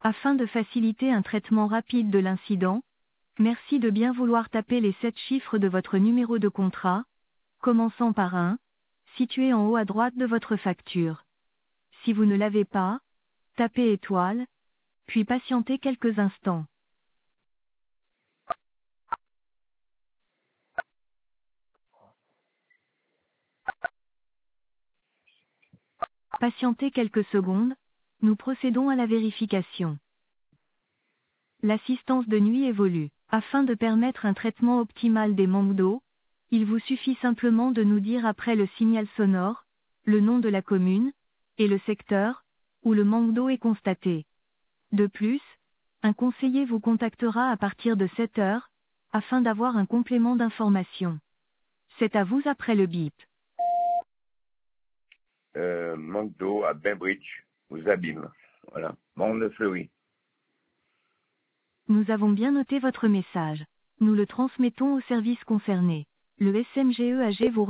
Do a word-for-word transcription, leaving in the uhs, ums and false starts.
Afin de faciliter un traitement rapide de l'incident, merci de bien vouloir taper les sept chiffres de votre numéro de contrat, commençant par un, situé en haut à droite de votre facture. Si vous ne l'avez pas, tapez étoile, puis patientez quelques instants. Patientez quelques secondes, nous procédons à la vérification. L'assistance de nuit évolue. Afin de permettre un traitement optimal des manques d'eau, il vous suffit simplement de nous dire après le signal sonore, le nom de la commune, et le secteur, où le manque d'eau est constaté. De plus, un conseiller vous contactera à partir de sept heures, afin d'avoir un complément d'information. C'est à vous après le bip. Euh, manque d'eau à Bainbridge, aux Abîmes. Voilà. Monde de Fleury. Nous avons bien noté votre message. Nous le transmettons au service concerné. Le S M G E A G vous